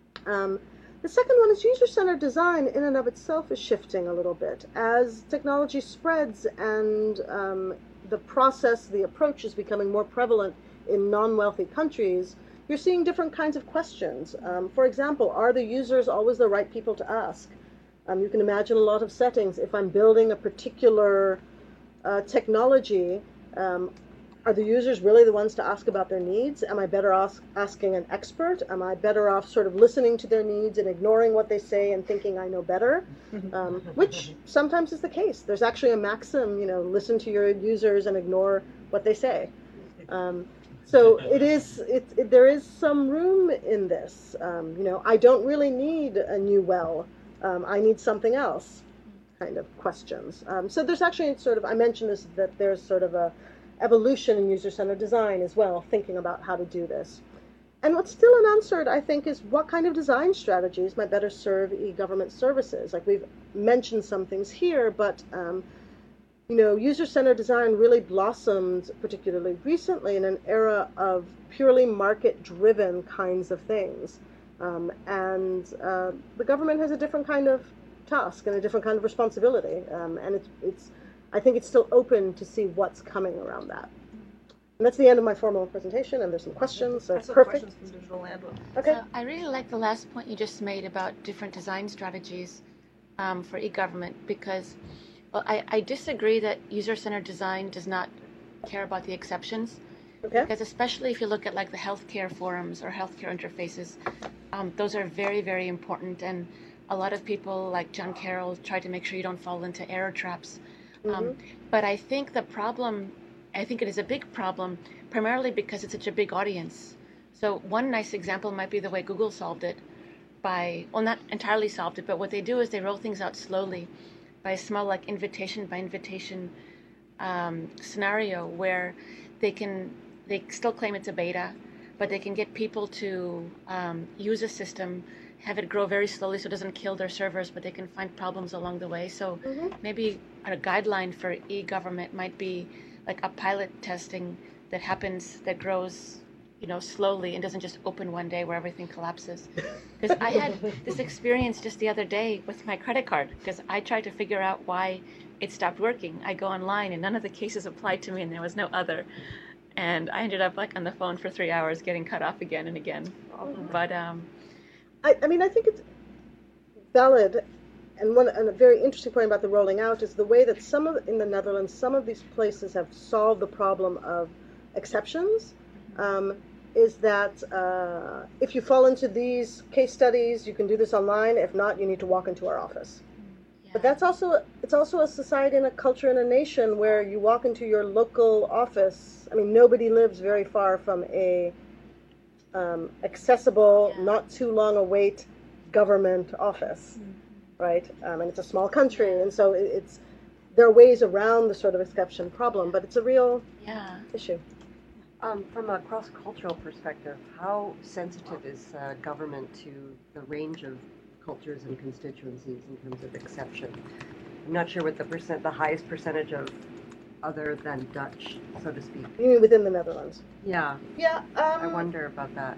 Um, the second one is user-centered design in and of itself is shifting a little bit. As technology spreads and um, the process, the approach is becoming more prevalent in non-wealthy countries, you're seeing different kinds of questions. Um, for example, are the users always the right people to ask? Um, you can imagine a lot of settings. If I'm building a particular uh, technology, um, are the users really the ones to ask about their needs? Am I better off asking an expert? Am I better off sort of listening to their needs and ignoring what they say and thinking I know better? Um, which sometimes is the case. There's actually a maxim, you know, listen to your users and ignore what they say. Um, So it is. It, it, there is some room in this. Um, you know, I don't really need a new well. Um, I need something else. Kind of questions. Um, so there's actually sort of. I mentioned this that there's sort of a evolution in user-centered design as well, thinking about how to do this. And what's still unanswered, I think, is what kind of design strategies might better serve e-government services. Like we've mentioned some things here, but. Um, You know, user-centered design really blossomed, particularly recently, in an era of purely market-driven kinds of things. Um, and uh, the government has a different kind of task and a different kind of responsibility. Um, and it's, it's, I think it's still open to see what's coming around that. And that's the end of my formal presentation, and there's some questions, so it's perfect. Questions from Digital Landlord. Okay. So I really like the last point you just made about different design strategies um, for e-government, because well, I, I disagree that user-centered design does not care about the exceptions. Okay. Because especially if you look at like the healthcare forums or healthcare interfaces, um, those are very, very important. And a lot of people like John Carroll try to make sure you don't fall into error traps. Mm-hmm. Um, but I think the problem, I think it is a big problem, primarily because it's such a big audience. So one nice example might be the way Google solved it by, well, not entirely solved it, but what they do is they roll things out slowly by a small like invitation by invitation um, scenario where they can, they still claim it's a beta, but they can get people to um, use a system, have it grow very slowly so it doesn't kill their servers, but they can find problems along the way. So Mm-hmm. maybe a guideline for e-government might be like a pilot testing that happens, that grows, you know, slowly and doesn't just open one day where everything collapses. Because I had this experience just the other day with my credit card, because I tried to figure out why it stopped working. I go online and none of the cases applied to me and there was no other. And I ended up like on the phone for three hours getting cut off again and again. Mm-hmm. But um, I, I mean, I think it's valid and one and a very interesting point about the rolling out is the way that some of in the Netherlands, some of these places have solved the problem of exceptions. Um, is that uh, if you fall into these case studies, you can do this online. If not, you need to walk into our office. Yeah. But that's also it's also a society and a culture and a nation where you walk into your local office. I mean, nobody lives very far from a um, accessible, Yeah. not too long a wait government office, Mm-hmm. right? Um, and it's a small country, and so it, it's there are ways around the sort of exception problem, but it's a real Yeah. issue. Um, from a cross-cultural perspective, how sensitive is uh, government to the range of cultures and constituencies in terms of exception? I'm not sure what the percent, the highest percentage of other than Dutch, so to speak. You mean within the Netherlands? Yeah, Yeah, um, I wonder about that.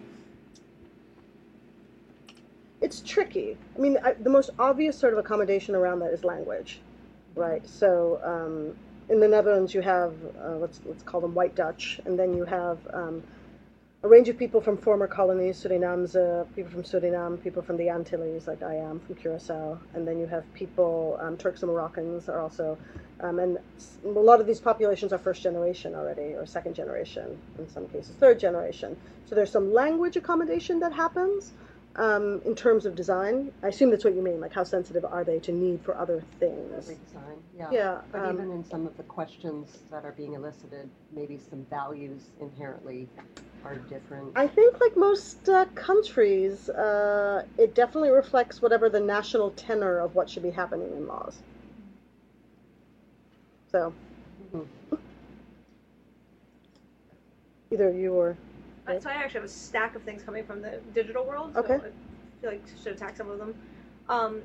it's tricky. I mean, I, the most obvious sort of accommodation around that is language, right? So um, in the Netherlands, you have uh, let's let's call them White Dutch, and then you have um, a range of people from former colonies, Surinaamse, people from Suriname, people from the Antilles, like I am from Curacao, and then you have people, um, Turks and Moroccans are also, um, and s- a lot of these populations are first generation already, or second generation, in some cases third generation. So there's some language accommodation that happens. Um, in terms of design, I assume that's what you mean. Like, how sensitive are they to need for other things? Redesign, yeah. Yeah. But um, even in some of the questions that are being elicited, maybe some values inherently are different. I think, like most uh, countries, uh, it definitely reflects whatever the national tenor of what should be happening in laws. So, Mhm. either you or Uh, so I actually have a stack of things coming from the digital world. So Okay. I feel like I should attack some of them. Um,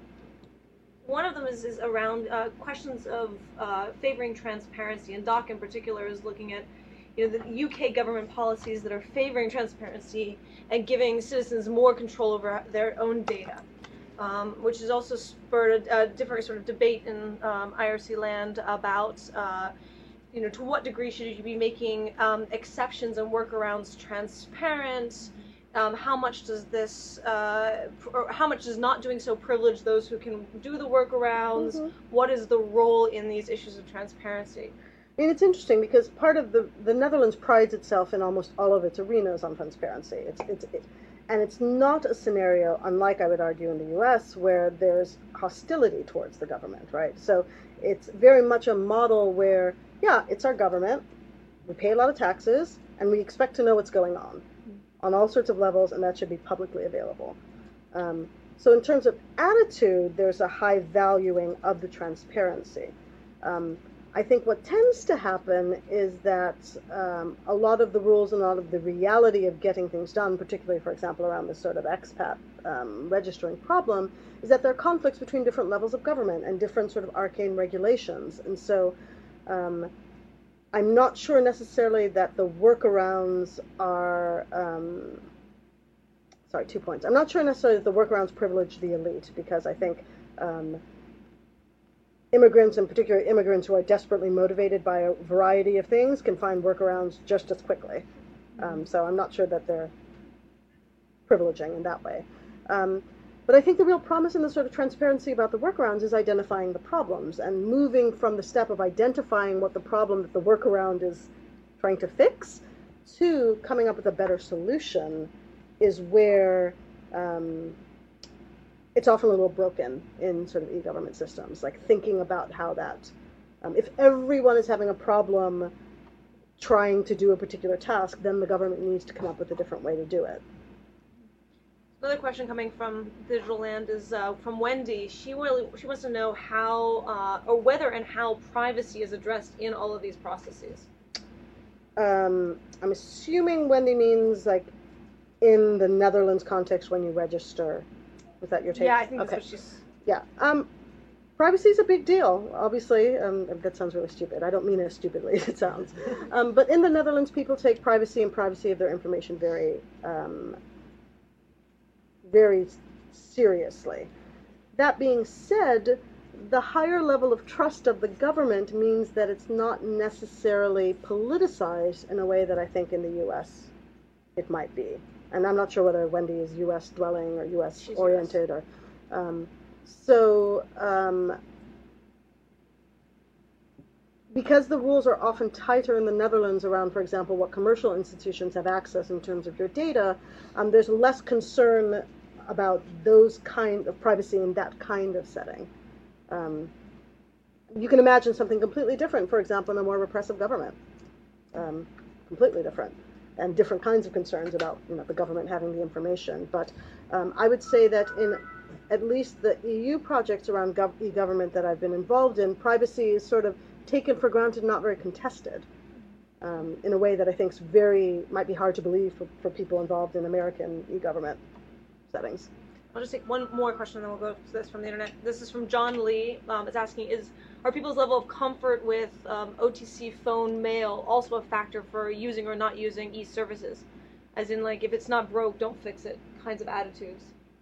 one of them is, is around uh, questions of uh, favoring transparency, and Doc in particular is looking at you know the U K government policies that are favoring transparency and giving citizens more control over their own data, um, which has also spurred a, a different sort of debate in um, I R C land about. Uh, you know, to what degree should you be making um, exceptions and workarounds transparent? Um, how much does this, uh, pr- or how much does not doing so privilege those who can do the workarounds? Mhm. What is the role in these issues of transparency? I mean, it's interesting because part of the the Netherlands prides itself in almost all of its arenas on transparency. It's it's it, and it's not a scenario, unlike I would argue in the U S, where there's hostility towards the government, right? So it's very much a model where, yeah, it's our government, we pay a lot of taxes, and we expect to know what's going on on all sorts of levels, and that should be publicly available. Um, so in terms of attitude, there's a high valuing of the transparency. Um, I think what tends to happen is that um, a lot of the rules and a lot of the reality of getting things done, particularly, for example, around this sort of expat um, registering problem, is that there are conflicts between different levels of government and different sort of arcane regulations. And so um, I'm not sure necessarily that the workarounds are, um, sorry, two points. I'm not sure necessarily that the workarounds privilege the elite, because I think um, immigrants, in particular immigrants who are desperately motivated by a variety of things, can find workarounds just as quickly. Um, so I'm not sure that they're privileging in that way. Um, but I think the real promise in the sort of transparency about the workarounds is identifying the problems and moving from the step of identifying what the problem that the workaround is trying to fix to coming up with a better solution is where um, it's often a little broken in sort of e-government systems, like thinking about how that, um, if everyone is having a problem trying to do a particular task, then the government needs to come up with a different way to do it. Another question coming from Digital Land is uh, from Wendy. She really she wants to know how uh, or whether and how privacy is addressed in all of these processes. Um, I'm assuming Wendy means like in the Netherlands context when you register. Was that your take? Yeah, I think that's Okay. what she's. Yeah. Um, privacy is a big deal, obviously. Um, that sounds really stupid. I don't mean it as stupidly as it sounds. Um, but in the Netherlands, people take privacy and privacy of their information very, um, very seriously. That being said, the higher level of trust of the government means that it's not necessarily politicized in a way that I think in the U S it might be. And I'm not sure whether Wendy is U S dwelling or U S She's oriented or. Um, so um, because the rules are often tighter in the Netherlands around, for example, what commercial institutions have access in terms of your data, um, there's less concern about those kind of privacy in that kind of setting. Um, you can imagine something completely different, for example, in a more repressive government. Um, completely different, and different kinds of concerns about, you know, the government having the information. But um, I would say that in at least the E U projects around gov e-government that I've been involved in, privacy is sort of taken for granted, not very contested, um, in a way that I think is very, might be hard to believe for, for people involved in American e-government settings. I'll just take one more question, and then we'll go to this from the internet. This is from John Lee. Um, it's asking, is are people's level of comfort with um, O T C phone mail also a factor for using or not using e-services? As in, like, if it's not broke, don't fix it kinds of attitudes.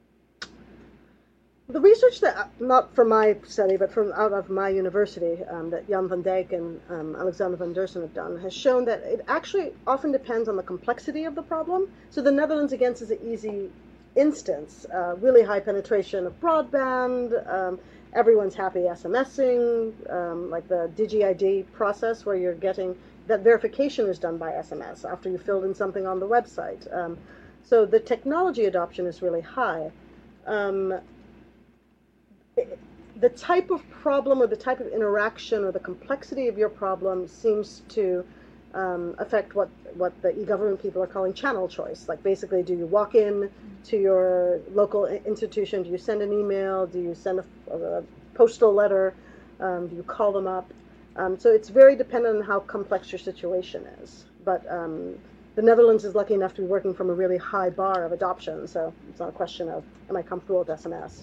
The research that, not from my study, but from out of my university, um, that Jan van Dijk and um, Alexander van Dersen have done, has shown that it actually often depends on the complexity of the problem. So the Netherlands, again, is an easy instance, uh, really high penetration of broadband, um, everyone's happy SMSing, um, like the DigiID process where you're getting, that verification is done by S M S after you filled in something on the website. Um, so the technology adoption is really high. Um, it, the type of problem or the type of interaction or the complexity of your problem seems to Um, affect what, what the e-government people are calling channel choice. Like, basically, do you walk in to your local institution? Do you send an email? Do you send a, a postal letter? Um, do you call them up? Um, so it's very dependent on how complex your situation is. But um, the Netherlands is lucky enough to be working from a really high bar of adoption, so it's not a question of, am I comfortable with S M S?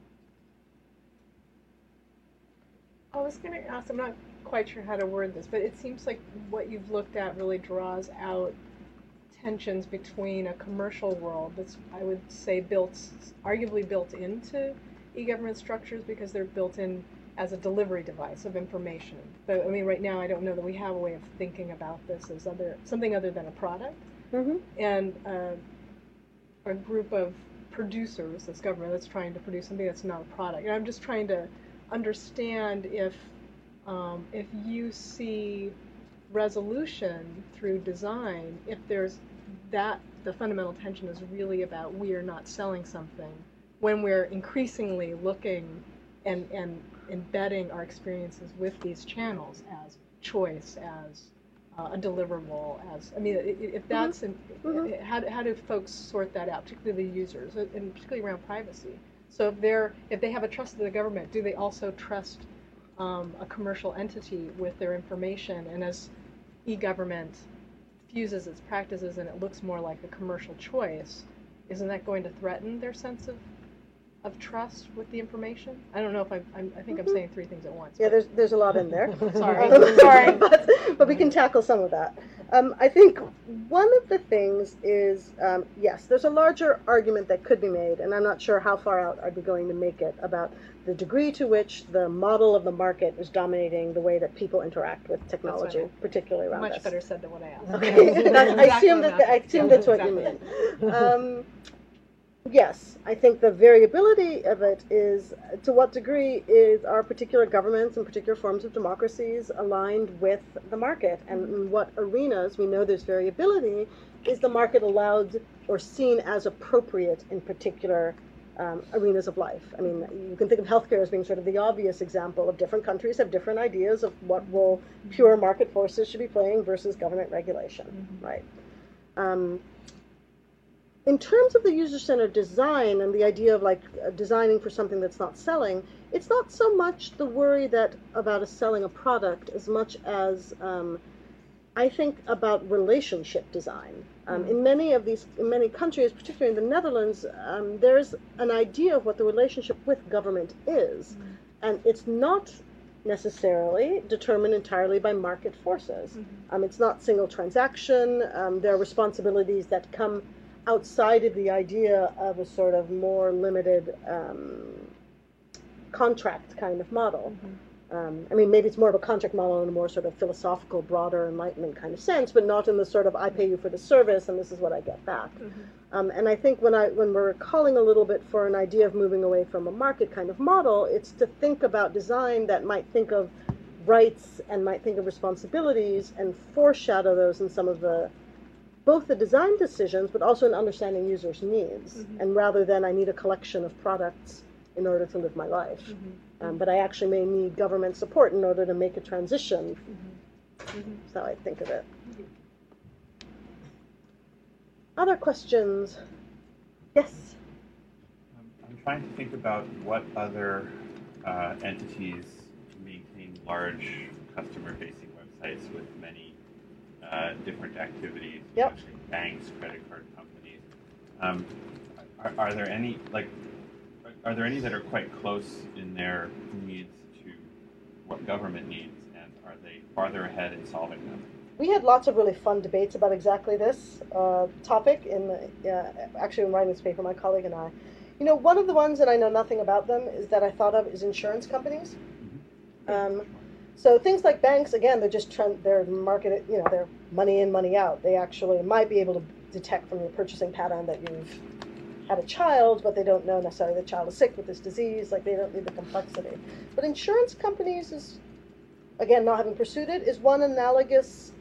I was going to ask, I'm not quite sure how to word this, but it seems like what you've looked at really draws out tensions between a commercial world that's, I would say, built, arguably built into e-government structures because they're built in as a delivery device of information. But I mean, right now, I don't know that we have a way of thinking about this as other something other than a product. Mm-hmm. And uh, a group of producers, this government, that's trying to produce something that's not a product. And I'm just trying to understand if um, if you see resolution through design, if there's that, the fundamental tension is really about we are not selling something when we're increasingly looking and, and embedding our experiences with these channels as choice, as uh, a deliverable, as, I mean, if that's, mm-hmm. an, mm-hmm. how, how do folks sort that out, particularly the users, and particularly around privacy? So if they're, if they have a trust in the government, do they also trust um, a commercial entity with their information? And as e-government fuses its practices and it looks more like a commercial choice, isn't that going to threaten their sense of of trust with the information? I don't know if I, I'm, I think I'm saying three things at once. Yeah, there's there's a lot in there. Sorry. Um, Sorry. but, but we can tackle some of that. Um, I think one of the things is, um, yes, there's a larger argument that could be made, and I'm not sure how far out I'd be going to make it, about the degree to which the model of the market is dominating the way that people interact with technology, I, particularly around much this. better said than what I asked. Okay, that, I assume that I assume that's what exactly. you mean. Um, Yes, I think the variability of it is, to what degree is our particular governments and particular forms of democracies aligned with the market, and in what arenas we know there's variability, is the market allowed or seen as appropriate in particular um, arenas of life. I mean, you can think of healthcare as being sort of the obvious example of different countries have different ideas of what role pure market forces should be playing versus government regulation, mm-hmm. right? Um, In terms of the user-centered design and the idea of like uh, designing for something that's not selling, it's not so much the worry that about us selling a product as much as um, I think about relationship design. Um, mm-hmm. In many of these, in many countries, particularly in the Netherlands, um, there's an idea of what the relationship with government is, mm-hmm. and it's not necessarily determined entirely by market forces. Mm-hmm. Um, it's not single transaction. Um, there are responsibilities that come outside of the idea of a sort of more limited um, contract kind of model. Mm-hmm. Um, I mean, maybe it's more of a contract model in a more sort of philosophical, broader enlightenment kind of sense, but not in the sort of I pay you for the service and this is what I get back. Mm-hmm. Um, and I think when I when we're calling a little bit for an idea of moving away from a market kind of model, it's to think about design that might think of rights and might think of responsibilities and foreshadow those in some of the both the design decisions, but also in understanding users' needs. Mm-hmm. And rather than I need a collection of products in order to live my life. Mm-hmm. Um, but I actually may need government support in order to make a transition. Mm-hmm. Mm-hmm. That's how I think of it. Other questions? Yes? Um, I'm trying to think about what other uh, entities maintain large customer-facing websites with many uh, different activities, Yep. especially banks, credit card companies. Um, are, are there any, like, are there any that are quite close in their needs to what government needs, and are they farther ahead in solving them? We had lots of really fun debates about exactly this uh, topic in the, uh, actually in writing this paper, my colleague and I. You know, one of the ones that I know nothing about them is that I thought of is insurance companies. Um, so things like banks, again, they're just trend, they're marketed, you know, they're money in, money out. They actually might be able to detect from your purchasing pattern that you've had a child, but they don't know necessarily the child is sick with this disease, like they don't need the complexity. But insurance companies is, again, not having pursued it, is one analogous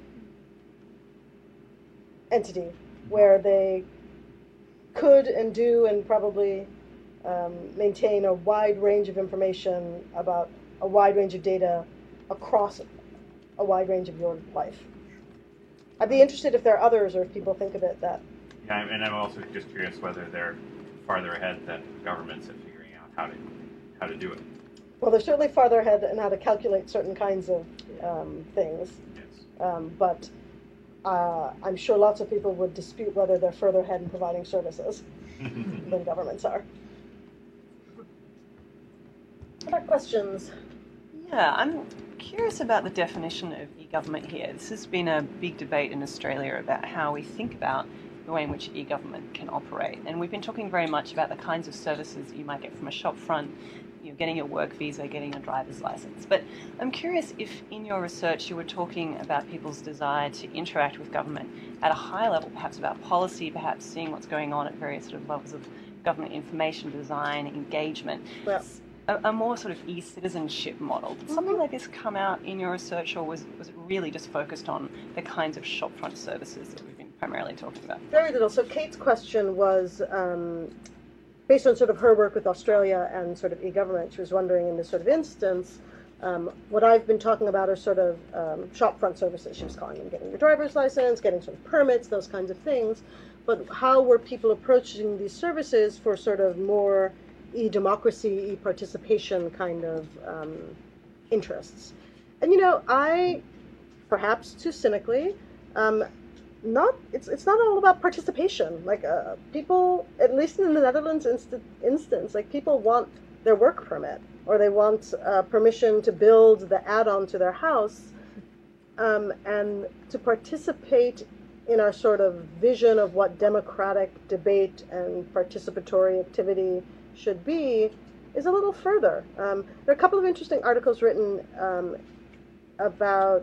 entity where they could and do and probably um, maintain a wide range of information about a wide range of data across a wide range of your life. I'd be interested if there are others or if people think of it that. Yeah, and I'm also just curious whether they're farther ahead than governments at figuring out how to how to do it. Well, they're certainly farther ahead in how to calculate certain kinds of um, things, Yes. um, but uh, I'm sure lots of people would dispute whether they're further ahead in providing services than governments are. Other questions? Yeah, I'm curious about the definition of e-government here. This has been a big debate in Australia about how we think about the way in which e-government can operate. And we've been talking very much about the kinds of services you might get from a shop front, you know, getting your work visa, getting a driver's license. But I'm curious if in your research you were talking about people's desire to interact with government at a high level, perhaps about policy, perhaps seeing what's going on at various sort of levels of government information design, engagement. Well, A, a more sort of e-citizenship model. Did something like this come out in your research, or was, was it really just focused on the kinds of shopfront services that we've been primarily talking about? very little. So Kate's question was um, based on sort of her work with Australia and sort of e-government. She was wondering in this sort of instance, um, what I've been talking about are sort of um, shopfront services. She was calling them getting your driver's license, getting sort of permits, those kinds of things. But how were people approaching these services for sort of more e-democracy, e-participation kind of um, interests? And you know, I, perhaps too cynically, um, not it's it's not all about participation. Like uh, people, at least in the Netherlands inst- instance, like people want their work permit or they want uh, permission to build the add-on to their house, um, and to participate in our sort of vision of what democratic debate and participatory activity should be is a little further. Um, there are a couple of interesting articles written um, about,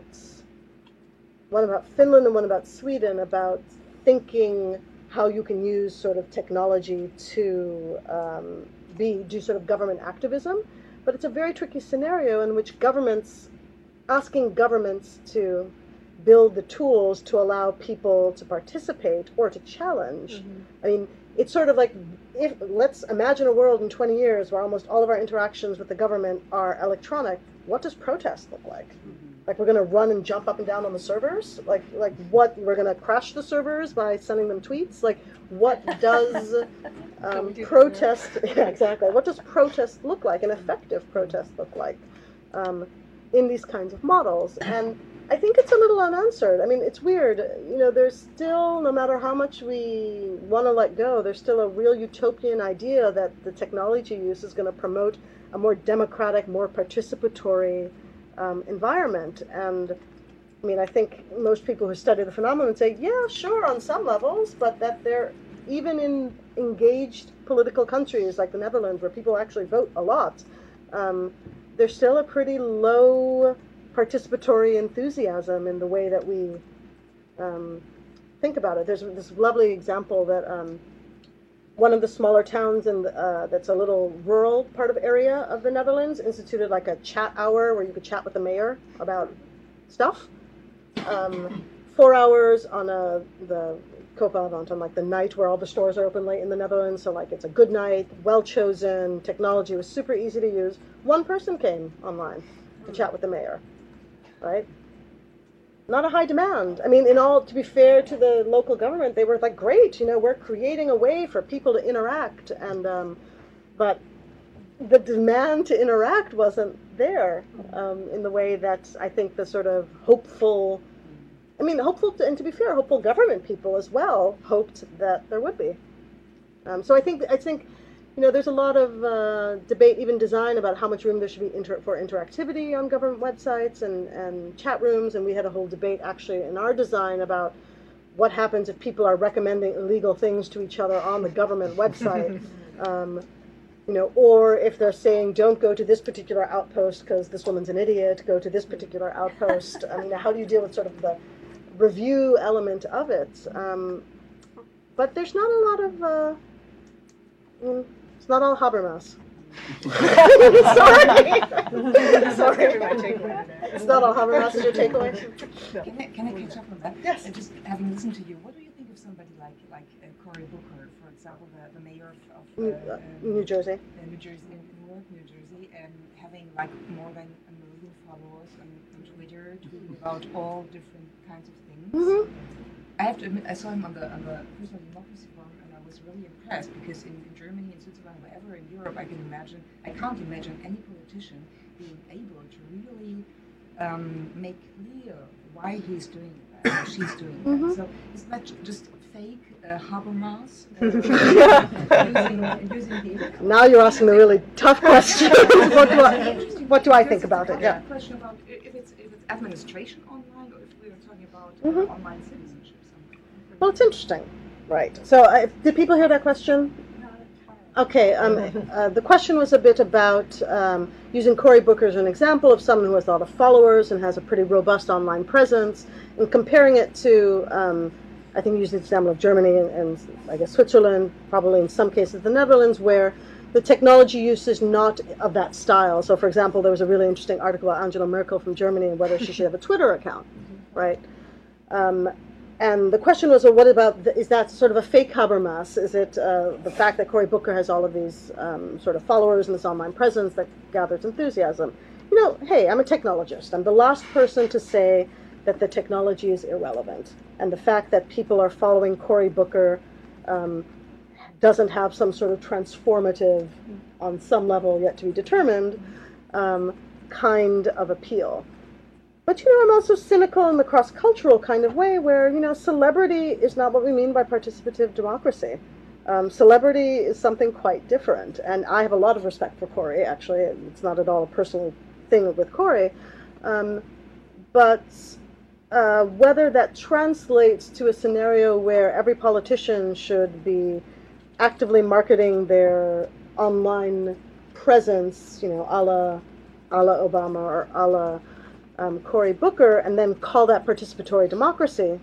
one about Finland and one about Sweden, about thinking how you can use sort of technology to um, be do sort of government activism. But it's a very tricky scenario in which governments, asking governments to build the tools to allow people to participate or to challenge. Mm-hmm. I mean, it's sort of like, if let's imagine a world in twenty years where almost all of our interactions with the government are electronic. What does protest look like? Mm-hmm. Like we're going to run and jump up and down on the servers? Like, like what, we're going to crash the servers by sending them tweets? Like, what does um, protest, yeah, exactly, what does protest look like, an effective protest look like um, in these kinds of models? And I think it's a little unanswered. I mean, it's weird. You know, there's still, no matter how much we want to let go, there's still a real utopian idea that the technology use is going to promote a more democratic, more participatory um, environment. And I mean, I think most people who study the phenomenon say, yeah, sure, on some levels, but that they're, even in engaged political countries like the Netherlands, where people actually vote a lot, um, there's still a pretty low participatory enthusiasm in the way that we um, think about it. There's this lovely example that um, one of the smaller towns in the, uh, that's a little rural part of area of the Netherlands instituted like a chat hour where you could chat with the mayor about stuff. Um, four hours on a the Koopavond, on like the night where all the stores are open late in the Netherlands. So like it's a good night, well chosen, technology was super easy to use. One person came online to chat with the mayor, right? Not a high demand. I mean, in all, to be fair to the local government, they were like, great, you know, we're creating a way for people to interact, and um, but the demand to interact wasn't there um, in the way that I think the sort of hopeful, I mean, hopeful, to, and to be fair, hopeful government people as well hoped that there would be. Um, so I think, I think, you know, there's a lot of uh, debate, even design, about how much room there should be inter for interactivity on government websites and, and chat rooms, and we had a whole debate actually in our design about what happens if people are recommending illegal things to each other on the government website. Um, you know, or if they're saying, don't go to this particular outpost because this woman's an idiot, go to this particular outpost. I mean, how do you deal with sort of the review element of it? Um, but there's not a lot of, uh, I mean, it's not all Habermas. Sorry. Sorry. It's not all Habermas. Is your takeaway? Can I, can I catch up on that? Yes. Uh, just having listened to you, what do you think of somebody like like uh, Cory Booker, for example, the, the mayor of, of New, uh, uh, um, New Jersey. Uh, New Jersey, in Newark, New Jersey, and having like more than a million followers on, on Twitter, tweeting about all different kinds of things. Mm-hmm. I have to admit, I saw him on the on the Personal Democracy Forum, and I was really impressed because in, in Germany, in Switzerland, wherever in Europe, I can imagine, I can't imagine any politician being able to really um, make clear why he's doing that or she's doing Mm-hmm. that. So it's not just fake uh, Habermas uh, using, using the internet. Now you're asking the really tough question. what, do I, what do I think about it? Yeah. Question about if it's if it's administration online or if we are talking about Mhm. uh, online citizenship. Something. Well, it's interesting, right? So, uh, did people hear that question? Okay. Um, uh, the question was a bit about um, using Cory Booker as an example of someone who has a lot of followers and has a pretty robust online presence, and comparing it to, um, I think, you used the example of Germany and, and I guess Switzerland, probably in some cases the Netherlands, where the technology use is not of that style. So, for example, there was a really interesting article about Angela Merkel from Germany and whether she should have a Twitter account, right? Um, and the question was, well, what about, the, is that sort of a fake Habermas? Is it uh, the fact that Cory Booker has all of these um, sort of followers and this online presence that gathers enthusiasm? You know, hey, I'm a technologist. I'm the last person to say that the technology is irrelevant. And the fact that people are following Cory Booker um, doesn't have some sort of transformative, on some level yet to be determined, um, kind of appeal. But, you know, I'm also cynical in the cross-cultural kind of way where, you know, celebrity is not what we mean by participative democracy. Um, celebrity is something quite different. And I have a lot of respect for Cory, actually. It's not at all a personal thing with Cory. Um, but uh, whether that translates to a scenario where every politician should be actively marketing their online presence, you know, a la, a la Obama or a la Um, Cory Booker, and then call that participatory democracy,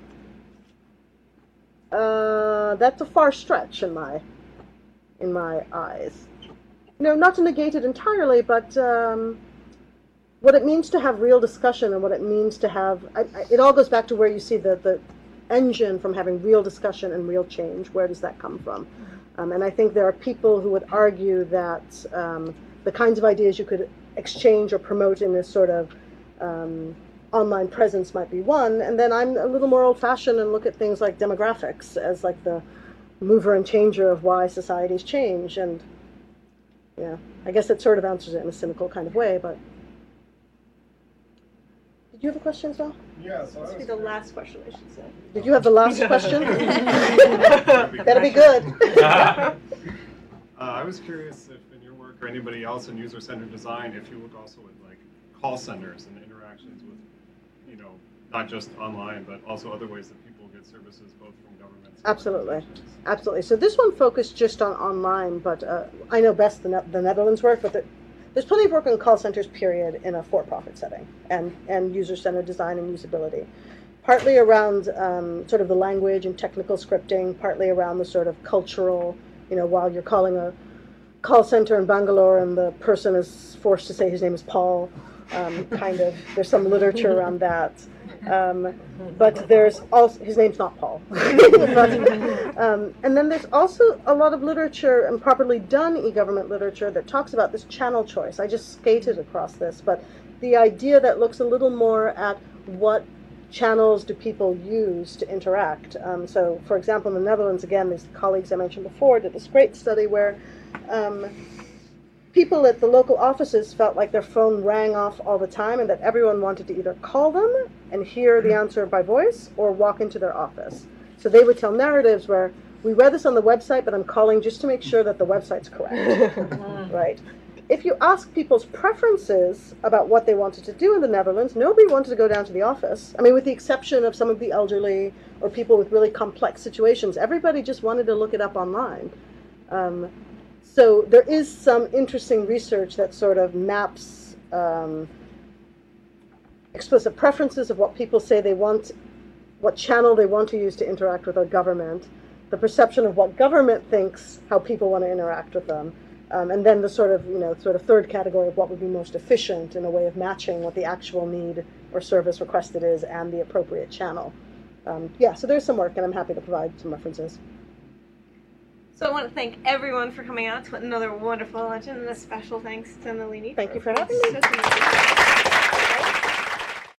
uh, that's a far stretch in my in my eyes. You know, not to negate it entirely, but um, what it means to have real discussion and what it means to have, I, I, it all goes back to where you see the, the engine from having real discussion and real change. Where does that come from? Um, and I think there are people who would argue that um, the kinds of ideas you could exchange or promote in this sort of Um, online presence might be one, and then I'm a little more old-fashioned and look at things like demographics as like the mover and changer of why societies change. And yeah, I guess it sort of answers it in a cynical kind of way. But did you have a question as well? Yeah, so This would be the last question, I should say. Did you have the last question? That'll be good. uh, I was curious if in your work or anybody else in user-centered design, if you look also at like call centers and interactions with, you know, not just online, but also other ways that people get services both from governments. Absolutely, absolutely. So this one focused just on online, but uh, I know best the, ne the Netherlands work, but the, there's plenty of work on call centers, period, in a for-profit setting, and, and user-centered design and usability. Partly around um, sort of the language and technical scripting, partly around the sort of cultural, you know, while you're calling a call center in Bangalore and the person is forced to say his name is Paul, um, kind of, there's some literature around that. Um, but there's also, his name's not Paul. but, um, and then there's also a lot of literature and properly done e-government literature that talks about this channel choice. I just skated across this, but the idea that looks a little more at what channels do people use to interact. Um, so, for example, in the Netherlands, again, these colleagues I mentioned before did this great study where um, people at the local offices felt like their phone rang off all the time and that everyone wanted to either call them and hear the answer by voice or walk into their office. So they would tell narratives where, we read this on the website, but I'm calling just to make sure that the website's correct, right? If you ask people's preferences about what they wanted to do in the Netherlands, nobody wanted to go down to the office. I mean, with the exception of some of the elderly or people with really complex situations, everybody just wanted to look it up online. Um, so there is some interesting research that sort of maps um, explicit preferences of what people say they want, what channel they want to use to interact with our government, the perception of what government thinks how people want to interact with them. Um, and then the sort of, you know, sort of third category of what would be most efficient in a way of matching what the actual need or service requested is and the appropriate channel. Um, yeah, so there's some work, and I'm happy to provide some references. So I want to thank everyone for coming out to another wonderful luncheon, and a special thanks to Nalini. Thank for you for having me. participating.